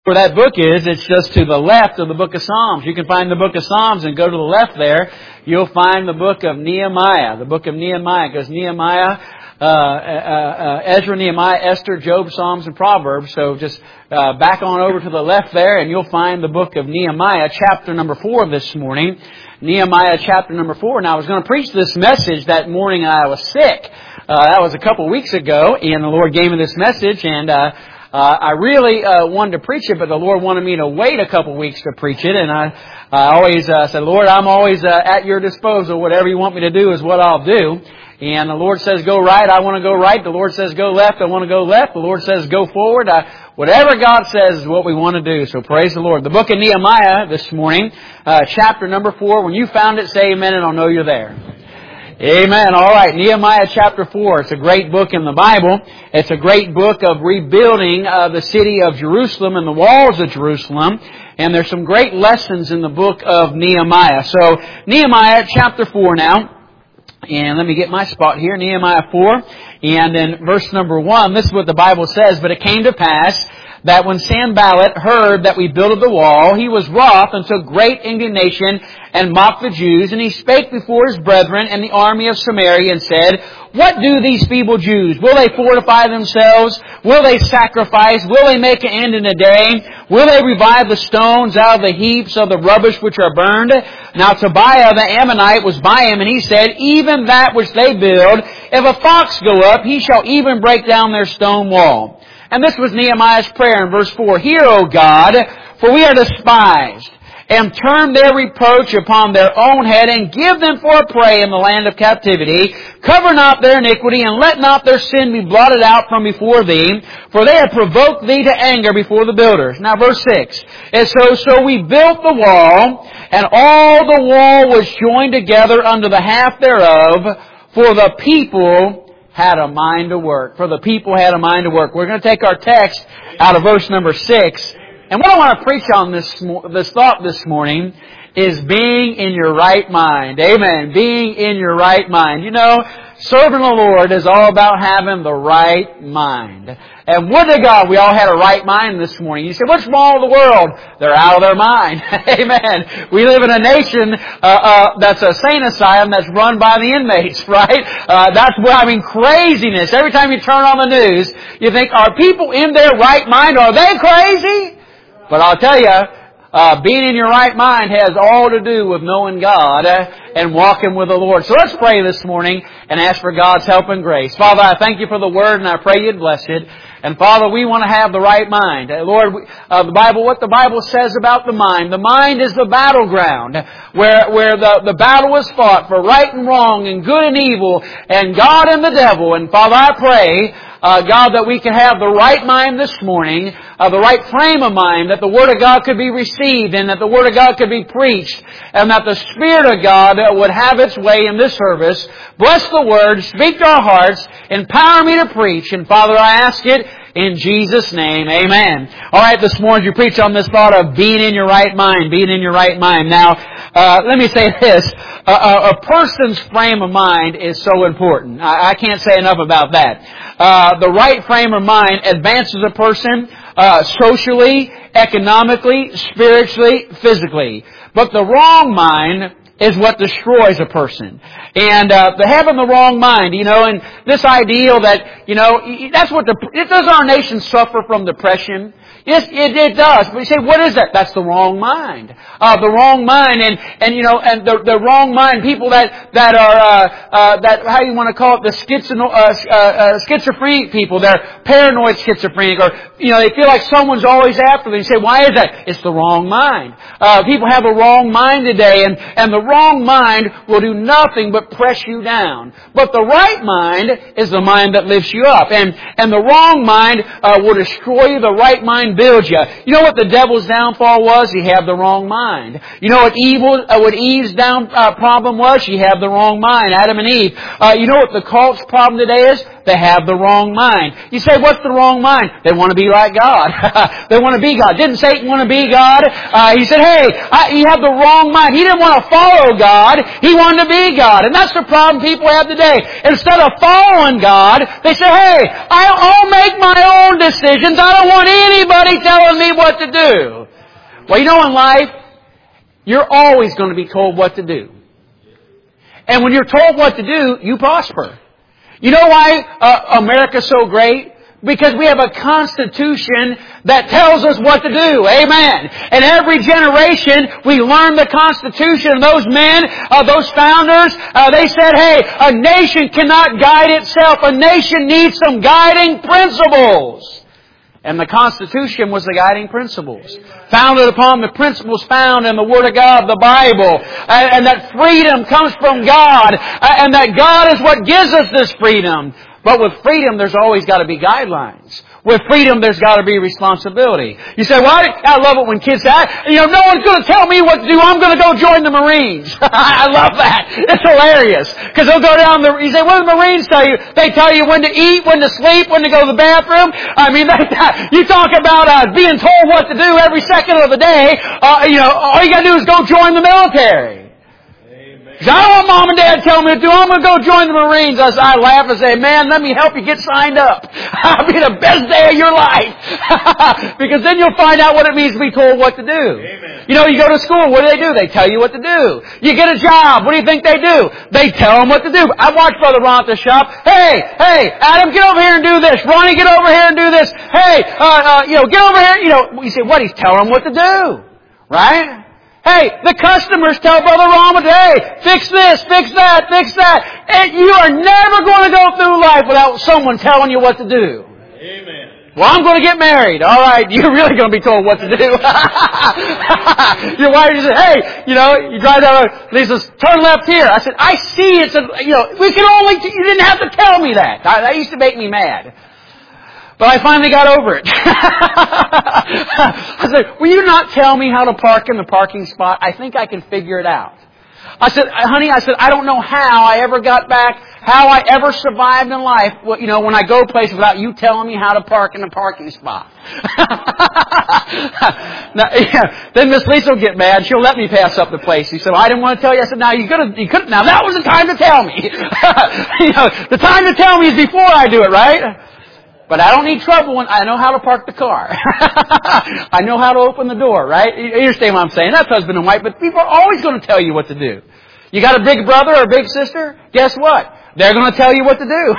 Where that book is, it's just to the left of the book of Psalms. You can find the book of Psalms and go to the left there. You'll find the book of Nehemiah. The book of Nehemiah. It goes Nehemiah, Ezra, Nehemiah, Esther, Job, Psalms, and Proverbs. So just back on over to the left there and you'll find the book of Nehemiah, chapter number 4 this morning. Nehemiah chapter number 4. Now I was going to preach this message that morning and I was sick. That was a couple of weeks ago and the Lord gave me this message and I really wanted to preach it, but the Lord wanted me to wait a couple weeks to preach it. And I always said, Lord, I'm always at your disposal. Whatever you want me to do is what I'll do. And the Lord says go right, I want to go right. The Lord says go left, I want to go left. The Lord says go forward. Whatever God says is what we want to do. So praise the Lord. The book of Nehemiah this morning, chapter number 4. When you found it, say amen and I'll know you're there. Amen. All right. Nehemiah chapter 4. It's a great book in the Bible. It's a great book of rebuilding the city of Jerusalem and the walls of Jerusalem. And there's some great lessons in the book of Nehemiah. So Nehemiah chapter 4 now. And let me get my spot here. Nehemiah 4. And in verse number 1, this is what the Bible says. But it came to pass that when Sanballat heard that we builded the wall, he was wroth and took great indignation and mocked the Jews. And he spake before his brethren and the army of Samaria and said, what do these feeble Jews? Will they fortify themselves? Will they sacrifice? Will they make an end in a day? Will they revive the stones out of the heaps of the rubbish which are burned? Now Tobiah the Ammonite was by him, and he said, even that which they build, if a fox go up, he shall even break down their stone wall. And this was Nehemiah's prayer in verse 4. Hear, O God, for we are despised, and turn their reproach upon their own head, and give them for a prey in the land of captivity. Cover not their iniquity, and let not their sin be blotted out from before thee, for they have provoked thee to anger before the builders. Now verse 6. And so we built the wall, and all the wall was joined together under the half thereof, for the people had a mind to work. For the people had a mind to work. We're going to take our text out of verse number 6. And what I want to preach on this thought this morning is being in your right mind. Amen. Being in your right mind. You know, serving the Lord is all about having the right mind. And would to God we all had a right mind this morning. You say, what's wrong with the world? They're out of their mind. Amen. We live in a nation that's a sane asylum that's run by the inmates, right? That's what, craziness. Every time you turn on the news, you think, are people in their right mind? Are they crazy? But I'll tell you, being in your right mind has all to do with knowing God and walking with the Lord. So let's pray this morning and ask for God's help and grace. Father, I thank you for the Word and I pray you'd bless it. And Father, we want to have the right mind. Lord, what the Bible says about the mind. The mind is the battleground where the battle is fought for right and wrong and good and evil and God and the devil. And Father, I pray, God, that we can have the right mind this morning, the right frame of mind, that the Word of God could be received and that the Word of God could be preached and that the Spirit of God would have its way in this service. Bless the Word, speak to our hearts, empower me to preach. And Father, I ask it in Jesus' name, amen. All right, this morning you preach on this thought of being in your right mind, being in your right mind. Now, let me say this. A person's frame of mind is so important. I can't say enough about that. The right frame of mind advances a person socially, economically, spiritually, physically. But the wrong mind is what destroys a person. And having the wrong mind, and this ideal that, does our nation suffer from depression? Yes, it does. But you say, what is that? That's the wrong mind. The wrong mind and the wrong mind, people that are, how you want to call it, the schizophrenic people. They're paranoid schizophrenic or, they feel like someone's always after them. You say, why is that? It's the wrong mind. People have a wrong mind today and the wrong mind will do nothing but press you down. But the right mind is the mind that lifts you up. And the wrong mind will destroy you. The right mind builds you. You know what the devil's downfall was? He had the wrong mind. You know what Eve's problem was? She had the wrong mind. Adam and Eve. You know what the cult's problem today is? They have the wrong mind. You say, what's the wrong mind? They want to be like God. They want to be God. Didn't Satan want to be God? He said, hey, you have the wrong mind. He didn't want to follow God. He wanted to be God. And that's the problem people have today. Instead of following God, they say, hey, I'll make my own decisions. I don't want anybody Nobody telling me what to do. Well, you know, in life, you're always going to be told what to do. And when you're told what to do, you prosper. You know why America's so great? Because we have a Constitution that tells us what to do. Amen. And every generation, we learn the Constitution. And those men, those founders, they said, hey, a nation cannot guide itself. A nation needs some guiding principles. And the Constitution was the guiding principles. Founded upon the principles found in the Word of God, the Bible. And that freedom comes from God. And that God is what gives us this freedom. But with freedom, there's always got to be guidelines. With freedom, there's got to be responsibility. You say, well, I love it when kids say, no one's going to tell me what to do. I'm going to go join the Marines. I love that. It's hilarious. Because they'll go down you say, what do the Marines tell you? They tell you when to eat, when to sleep, when to go to the bathroom. I mean, you talk about being told what to do every second of the day. All you got to do is go join the military. I don't want Mom and Dad telling me to do. I'm going to go join the Marines. I laugh and say, man, let me help you get signed up. It'll be the best day of your life. Because then you'll find out what it means to be told what to do. Amen. You go to school. What do? They tell you what to do. You get a job. What do you think they do? They tell them what to do. I watch Brother Ron at the shop. Hey, Adam, get over here and do this. Ronnie, get over here and do this. Hey, get over here. You say, what? He's telling them what to do. Right? Hey, the customers tell Brother Ron, hey, fix this, fix that, fix that. And you are never going to go through life without someone telling you what to do. Amen. Well, I'm going to get married. All right, you're really going to be told what to do. Your wife says, hey, you drive down the road. And he says, turn left here. I said, I see. It's you didn't have to tell me that. That used to make me mad. But I finally got over it. I said, will you not tell me how to park in the parking spot? I think I can figure it out. I said, honey, I don't know how I ever got back, how I ever survived in life, when I go places without you telling me how to park in the parking spot. Then Miss Lisa will get mad. She'll let me pass up the place. She said, well, I didn't want to tell you. I said, now you could. Now that was the time to tell me. The time to tell me is before I do it, right? But I don't need trouble when I know how to park the car. I know how to open the door, right? You understand what I'm saying? That's husband and wife, but people are always going to tell you what to do. You got a big brother or a big sister? Guess what? They're going to tell you what to do.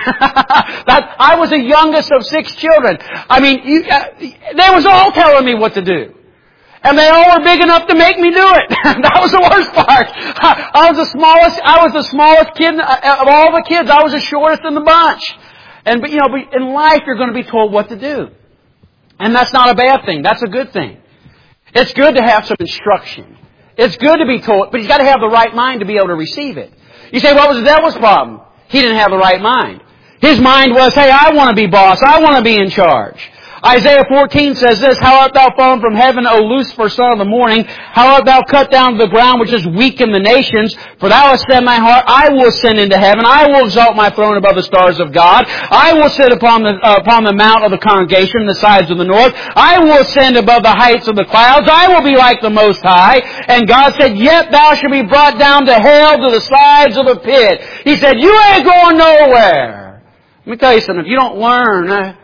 I was the youngest of 6 children. I mean, they was all telling me what to do. And they all were big enough to make me do it. That was the worst part. I was the smallest kid of all the kids. I was the shortest in the bunch. But in life you're going to be told what to do. And that's not a bad thing. That's a good thing. It's good to have some instruction. It's good to be told, but you've got to have the right mind to be able to receive it. You say, what was the devil's problem? He didn't have the right mind. His mind was, hey, I want to be boss. I want to be in charge. Isaiah 14 says this, how art thou fallen from heaven, O Lucifer, son of the morning? How art thou cut down to the ground, which is weakened the nations? For thou hast said my heart, I will ascend into heaven. I will exalt my throne above the stars of God. I will sit upon the mount of the congregation, the sides of the north. I will ascend above the heights of the clouds. I will be like the Most High. And God said, yet thou shalt be brought down to hell, to the sides of the pit. He said, you ain't going nowhere. Let me tell you something. If you don't learn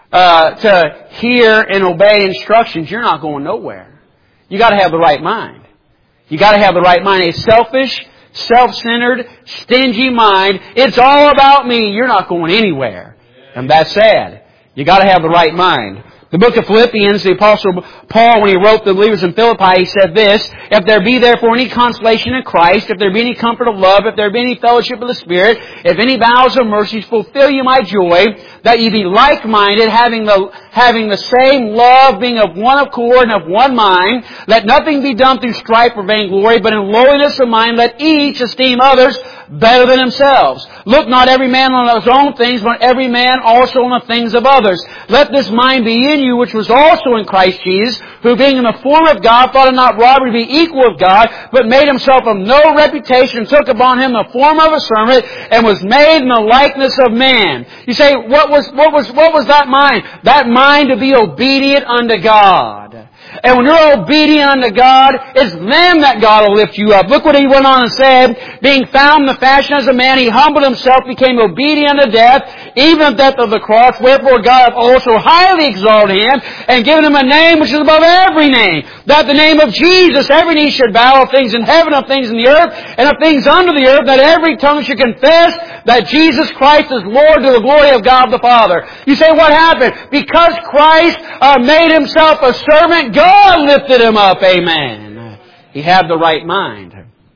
to hear and obey instructions, you're not going nowhere. You got to have the right mind. You got to have the right mind. A selfish, self-centered, stingy mind. It's all about me. You're not going anywhere. And that's sad. You got to have the right mind. The book of Philippians, the Apostle Paul, when he wrote the believers in Philippi, he said this, if there be therefore any consolation in Christ, if there be any comfort of love, if there be any fellowship of the Spirit, if any vows of mercies, fulfill you my joy, that ye be like-minded, having the same love, being of one accord and of one mind. Let nothing be done through strife or vainglory, but in lowliness of mind let each esteem others better than themselves. Look not every man on his own things, but every man also on the things of others. Let this mind be in you, which was also in Christ Jesus, who being in the form of God, thought it not robbery to be equal with God, but made himself of no reputation, took upon him the form of a servant, and was made in the likeness of man. You say, what was that mind? That mind to be obedient unto God. And when you're obedient unto God, it's them that God will lift you up. Look what he went on and said. Being found in the fashion as a man, he humbled himself, became obedient unto death, even the death of the cross. Wherefore God hath also highly exalted him, and given him a name which is above every name, that the name of Jesus every knee should bow, of things in heaven, of things in the earth, and of things under the earth, that every tongue should confess that Jesus Christ is Lord, to the glory of God the Father. You say, what happened? Because Christ made himself a servant, God lifted him up. Amen. He had the right mind.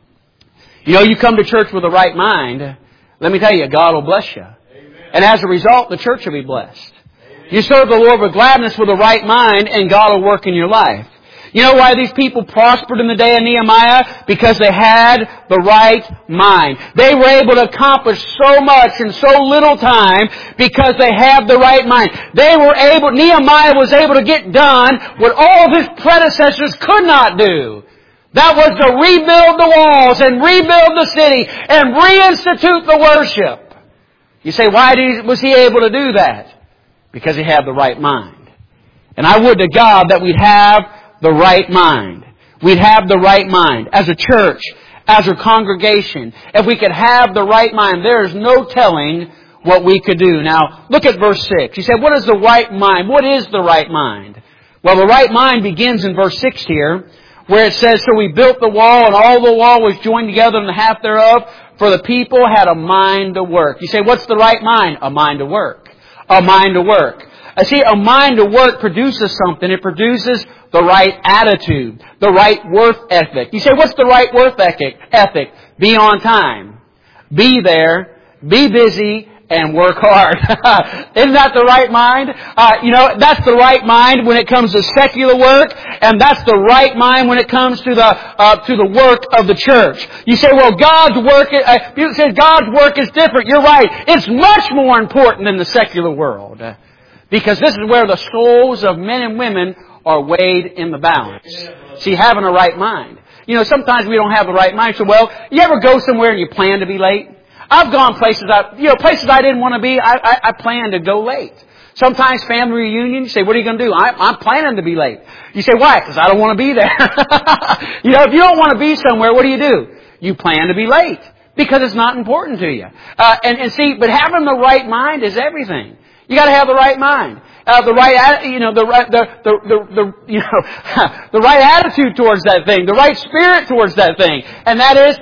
You know, you come to church with the right mind, let me tell you, God will bless you. And as a result, the church will be blessed. You serve the Lord with gladness with the right mind, and God will work in your life. You know why these people prospered in the day of Nehemiah? Because they had the right mind. They were able to accomplish so much in so little time because they had the right mind. Nehemiah was able to get done what all of his predecessors could not do. That was to rebuild the walls and rebuild the city and reinstitute the worship. You say, why was he able to do that? Because he had the right mind. And I would to God that we'd have the right mind. We'd have the right mind. As a church, as a congregation, if we could have the right mind, there is no telling what we could do. Now, look at verse 6. He said, what is the right mind? What is the right mind? Well, the right mind begins in verse 6 here, where it says, so we built the wall, and all the wall was joined together in the half thereof, for the people had a mind to work. You say, what's the right mind? A mind to work. A mind to work. I see, a mind to work produces something. It produces the right attitude, the right worth ethic. You say, what's the right worth ethic? Be on time. Be there. Be busy. And work hard. Isn't that the right mind? That's the right mind when it comes to secular work, and that's the right mind when it comes to the work of the church. You say, well, God's work is different. You're right. It's much more important than the secular world. Because this is where the souls of men and women are weighed in the balance. See, having a right mind. You know, sometimes we don't have the right mind. So, well, you ever go somewhere and you plan to be late? I've gone places I didn't want to be. I planned to go late. Sometimes family reunion, you say, what are you going to do? I'm planning to be late. You say, why? Because I don't want to be there. If you don't want to be somewhere, what do? You plan to be late. Because it's not important to you. But having the right mind is everything. You got to have the right mind. The right attitude towards that thing, the right spirit towards that thing, and that is,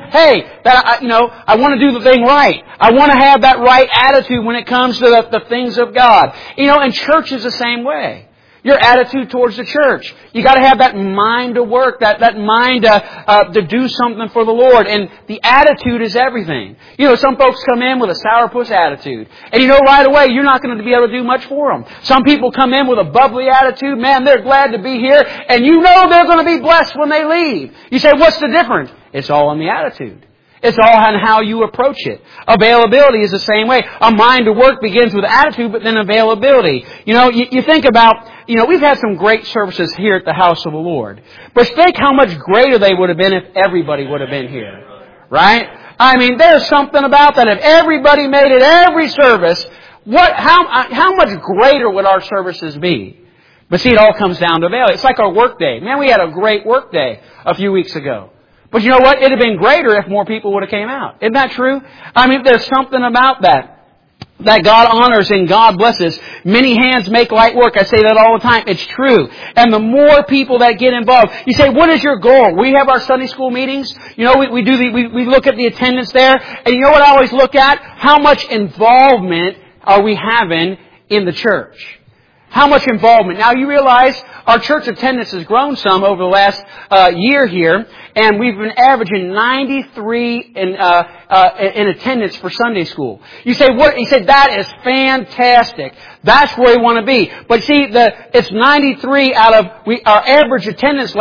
I want to do the thing right. I want to have that right attitude when it comes to the things of God. And church is the same way. Your attitude towards the church. You got to have that mind to work, that mind to do something for the Lord. And the attitude is everything. Some folks come in with a sourpuss attitude. And right away, you're not going to be able to do much for them. Some people come in with a bubbly attitude. Man, they're glad to be here. And they're going to be blessed when they leave. You say, what's the difference? It's all in the attitude. It's all on how you approach it. Availability is the same way. A mind to work begins with attitude, but then availability. You think about, we've had some great services here at the house of the Lord. But think how much greater they would have been if everybody would have been here. Right? I mean, there's something about that. If everybody made it every service, how much greater would our services be? But see, it all comes down to availability. It's like our work day. Man, we had a great work day a few weeks ago. But you know what? It'd have been greater if more people would have came out. Isn't that true? I mean, there's something about that God honors and God blesses. Many hands make light work. I say that all the time. It's true. And the more people that get involved. You say, what is your goal? We have our Sunday school meetings. We look at the attendance there. And you know what I always look at? How much involvement are we having in the church? How much involvement? Now you realize our church attendance has grown some over the last year here, and we've been averaging 93 in attendance for Sunday school. You say what? He said that is fantastic. That's where we want to be. But see, it's 93 out of our average attendance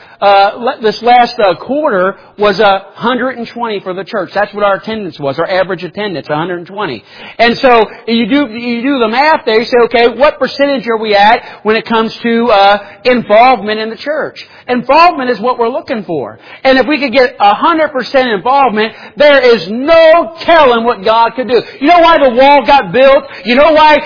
this last quarter was 120 for the church. That's what our attendance was. Our average attendance, 120. And so you do the math there. You say, okay, what percentage are we at when it comes to involvement in the church? Involvement is what we're looking for. And if we could get 100% involvement, there is no telling what God could do. You know why the wall got built? You know why the city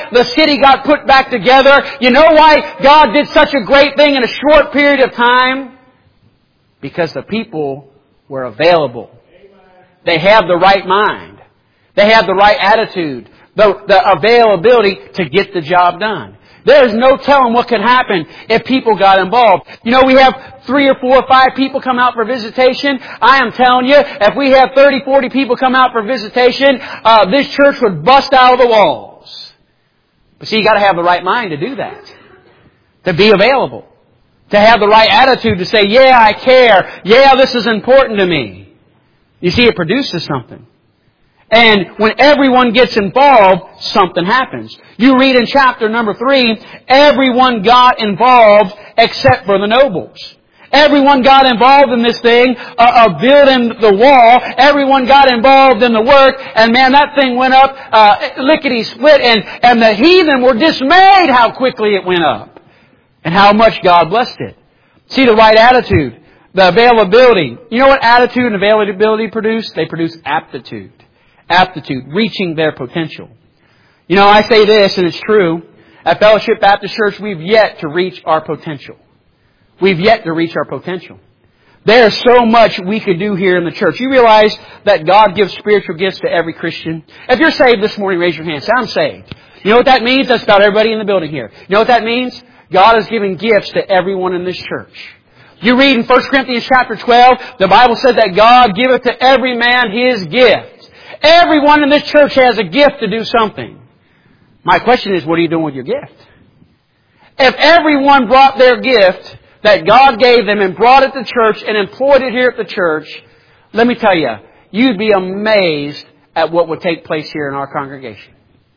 city got put back together. You know why God did such a great thing in a short period of time? Because the people were available. They have the right mind. They have the right attitude. The availability to get the job done. There is no telling what could happen if people got involved. You know, we have 3 or 4 or 5 people come out for visitation. I am telling you, if we have 30, 40 people come out for visitation, this church would bust out of the walls. But see, you got to have the right mind to do that. To be available. To have the right attitude to say, yeah, I care. Yeah, this is important to me. You see, it produces something. And when everyone gets involved, something happens. You read in chapter number 3, everyone got involved except for the nobles. Everyone got involved in this thing of building the wall. Everyone got involved in the work. And man, that thing went up lickety-split. And the heathen were dismayed how quickly it went up. And how much God blessed it. See, the right attitude. The availability. You know what attitude and availability produce? They produce aptitude. Aptitude, reaching their potential. You know, I say this, and it's true. At Fellowship Baptist Church, we've yet to reach our potential. We've yet to reach our potential. There's so much we could do here in the church. You realize that God gives spiritual gifts to every Christian? If you're saved this morning, raise your hand. Say, I'm saved. You know what that means? That's about everybody in the building here. You know what that means? God is giving gifts to everyone in this church. You read in 1 Corinthians chapter 12, the Bible said that God giveth to every man his gift. Everyone in this church has a gift to do something. My question is, what are you doing with your gift? If everyone brought their gift that God gave them and brought it to church and employed it here at the church, let me tell you, you'd be amazed at what would take place here in our congregation.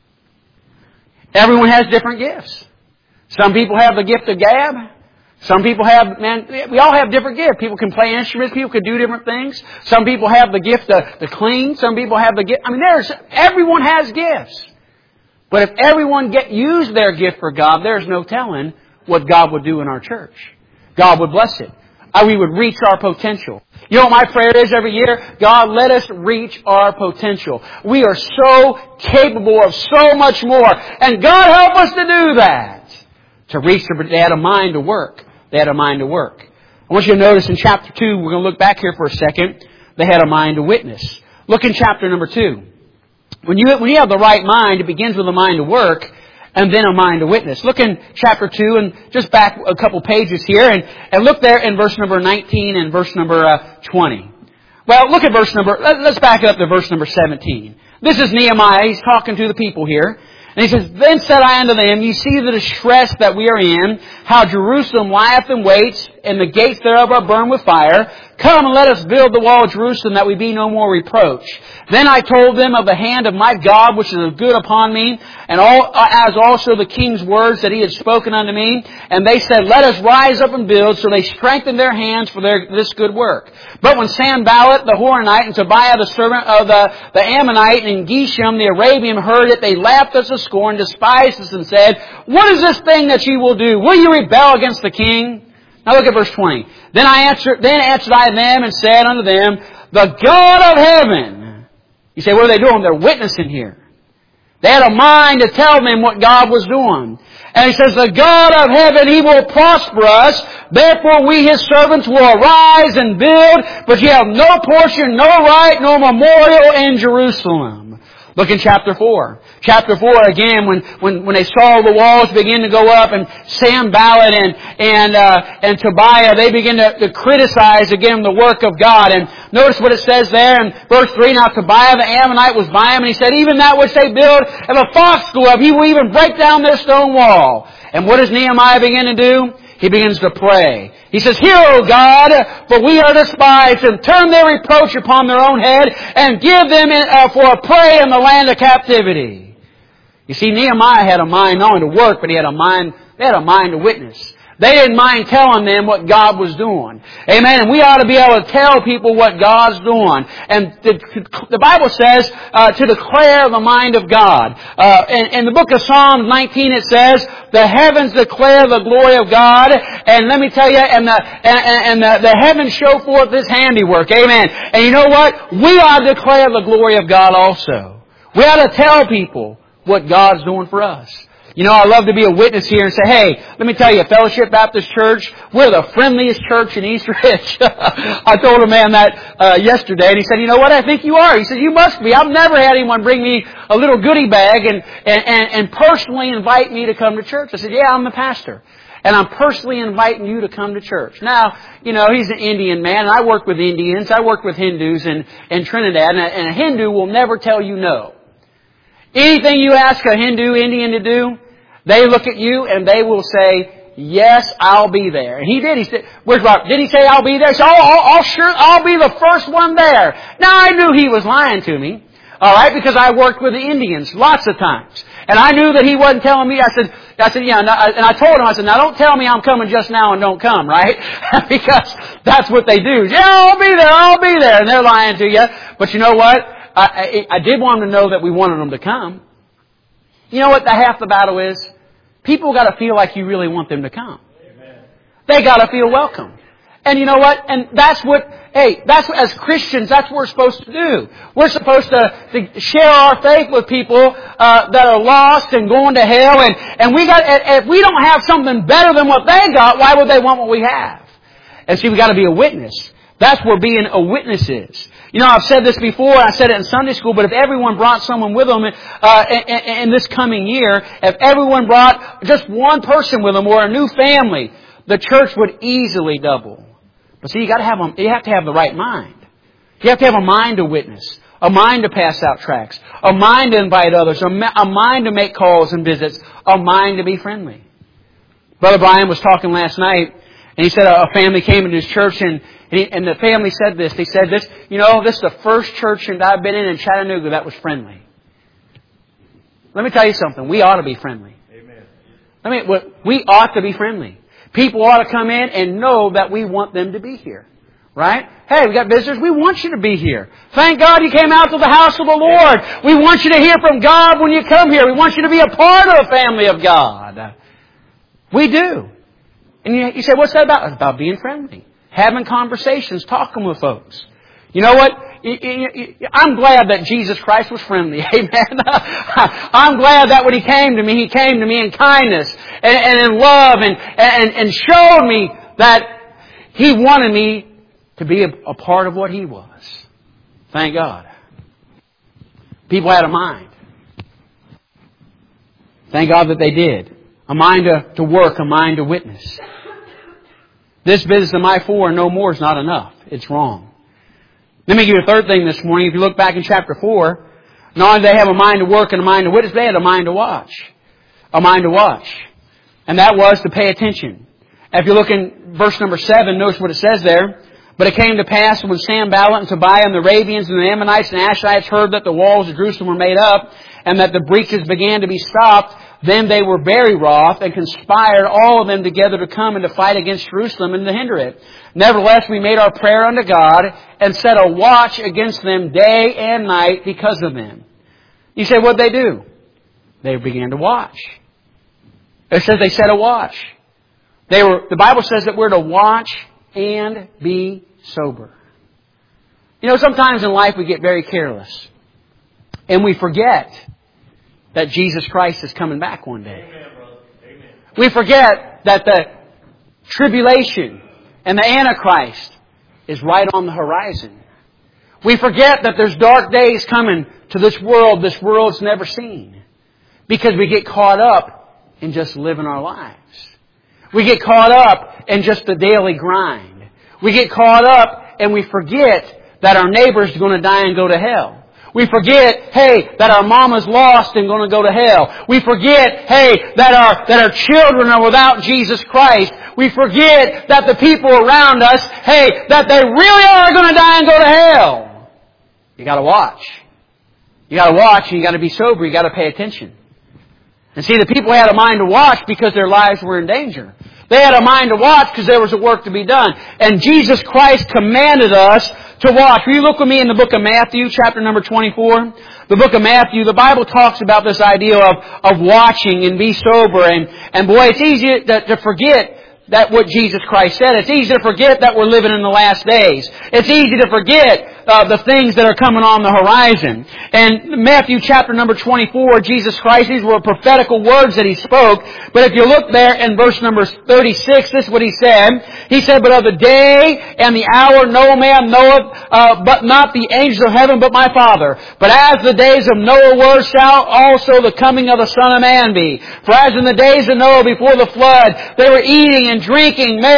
Everyone has different gifts. Some people have the gift of gab. Some people have, we all have different gifts. People can play instruments. People can do different things. Some people have the gift to clean. Some people have the gift. Everyone has gifts. But if everyone use their gift for God, there's no telling what God would do in our church. God would bless it. We would reach our potential. You know what my prayer is every year? God, let us reach our potential. We are so capable of so much more. And God help us to do that. To reach, they had a mind to work. They had a mind to work. I want you to notice in chapter 2, we're going to look back here for a second, they had a mind to witness. Look in chapter number 2. When you have the right mind, it begins with a mind to work and then a mind to witness. Look in chapter 2 and just back a couple pages here and look there in verse number 19 and verse number 20. Well, look at let's back it up to verse number 17. This is Nehemiah. He's talking to the people here. And he says, Then said I unto them, Ye see the distress that we are in, how Jerusalem lieth in waits, and the gates thereof are burned with fire. Come and let us build the wall of Jerusalem, that we be no more reproach. Then I told them of the hand of my God, which is good upon me, and as also the king's words that he had spoken unto me. And they said, Let us rise up and build. So they strengthened their hands for this good work. But when Sanballat the Horonite and Tobiah the servant of the Ammonite and Geshem the Arabian heard it, they laughed us to scorn, despised us, and said, What is this thing that ye will do? Will you rebel against the king? Now look at verse 20. Then answered I them and said unto them, The God of heaven. You say, what are they doing? They're witnessing here. They had a mind to tell them what God was doing. And he says, The God of heaven, He will prosper us. Therefore we, His servants, will arise and build. But ye have no portion, no right, no memorial in Jerusalem. Look in chapter 4. Chapter 4 again, when they saw the walls begin to go up, and Sanballat and Tobiah, they begin to criticize again the work of God. And notice what it says there in verse 3. Now Tobiah the Ammonite was by him, and he said, Even that which they build, if a fox go up, he will even break down their stone wall. And what does Nehemiah begin to do? He begins to pray. He says, Hear, O God, for we are despised, and turn their reproach upon their own head, and give them for a prey in the land of captivity. You see, Nehemiah had a mind not only to work, but they had a mind to witness. They didn't mind telling them what God was doing. Amen. And we ought to be able to tell people what God's doing. And the Bible says to declare the mind of God. In the book of Psalms 19 it says, The heavens declare the glory of God. And let me tell you, and the heavens show forth His handiwork. Amen. And you know what? We ought to declare the glory of God also. We ought to tell people what God's doing for us. You know, I love to be a witness here and say, hey, let me tell you, Fellowship Baptist Church, we're the friendliest church in East Ridge. I told a man that yesterday, and he said, you know what, I think you are. He said, you must be. I've never had anyone bring me a little goodie bag and personally invite me to come to church. I said, yeah, I'm the pastor. And I'm personally inviting you to come to church. Now, you know, he's an Indian man, and I work with Indians. I work with Hindus in Trinidad, and a Hindu will never tell you no. Anything you ask a Hindu Indian to do, they look at you and they will say, yes, I'll be there. And he did. He said, "Where's Robert? Did he say I'll be there?" He said, I'll be the first one there. Now, I knew he was lying to me. All right, because I worked with the Indians lots of times. And I knew that he wasn't telling me. I said, yeah. And I told him, I said, now don't tell me I'm coming just now and don't come, right? Because that's what they do. Yeah, I'll be there. And they're lying to you. But you know what? I did want them to know that we wanted them to come. You know what the half the battle is? People got to feel like you really want them to come. Amen. They got to feel welcome. And you know what? And that's what, as Christians, that's what we're supposed to do. We're supposed to share our faith with people that are lost and going to hell. And if we don't have something better than what they got, why would they want what we have? And see, we got to be a witness. That's where being a witness is. You know, I've said this before, I said it in Sunday school, but if everyone brought someone with them in this coming year, if everyone brought just one person with them or a new family, the church would easily double. But see, you have to have the right mind. You have to have a mind to witness, a mind to pass out tracts, a mind to invite others, a mind to make calls and visits, a mind to be friendly. Brother Brian was talking last night, and he said a family came into his church, and the family said this. They said this, you know, this is the first church that I've been in Chattanooga that was friendly. Let me tell you something. We ought to be friendly. Amen. We ought to be friendly. People ought to come in and know that we want them to be here. Right? Hey, we got visitors. We want you to be here. Thank God you came out to the house of the Lord. We want you to hear from God when you come here. We want you to be a part of the family of God. We do. And you say, what's that about? It's about being friendly. Having conversations, talking with folks. You know what? I'm glad that Jesus Christ was friendly. Amen. I'm glad that when He came to me in kindness and in love and showed me that He wanted me to be a part of what He was. Thank God. People had a mind. Thank God that they did. A mind to work, a mind to witness. This business of my four and no more is not enough. It's wrong. Let me give you a third thing this morning. If you look back in chapter 4, not only did they have a mind to work and a mind to witness, they had a mind to watch. A mind to watch. And that was to pay attention. If you look in verse number 7, notice what it says there. But it came to pass when Sanballat and Tobiah and the Arabians and the Ammonites and Ashites heard that the walls of Jerusalem were made up and that the breaches began to be stopped, then they were very wroth and conspired all of them together to come and to fight against Jerusalem and to hinder it. Nevertheless, we made our prayer unto God and set a watch against them day and night because of them. You say, what'd they do? They began to watch. It says they set a watch. The Bible says that we're to watch and be sober. You know, sometimes in life we get very careless. And we forget that Jesus Christ is coming back one day. Amen. We forget that the tribulation and the Antichrist is right on the horizon. We forget that there's dark days coming to this world's never seen. Because we get caught up in just living our lives. We get caught up in just the daily grind. We get caught up and we forget that our neighbor's going to die and go to hell. We forget, that our mama's lost and going to go to hell. We forget, that our children are without Jesus Christ. We forget that the people around us, that they really are going to die and go to hell. You got to watch. You got to watch and you got to be sober. You got to pay attention. And see, the people had a mind to watch because their lives were in danger. They had a mind to watch because there was a work to be done. And Jesus Christ commanded us to watch. Will you look with me in the book of Matthew, chapter number 24? The book of Matthew, the Bible talks about this idea of watching and be sober. And boy, it's easy to forget that what Jesus Christ said. It's easy to forget that we're living in the last days. It's easy to forget the things that are coming on the horizon. And Matthew chapter number 24, Jesus Christ, these were prophetical words that He spoke. But if you look there in verse number 36, this is what He said. He said, "But of the day and the hour no man knoweth, but not the angels of heaven, but my Father. But as the days of Noah were, shall also the coming of the Son of Man be. For as in the days of Noah before the flood, they were eating and drinking,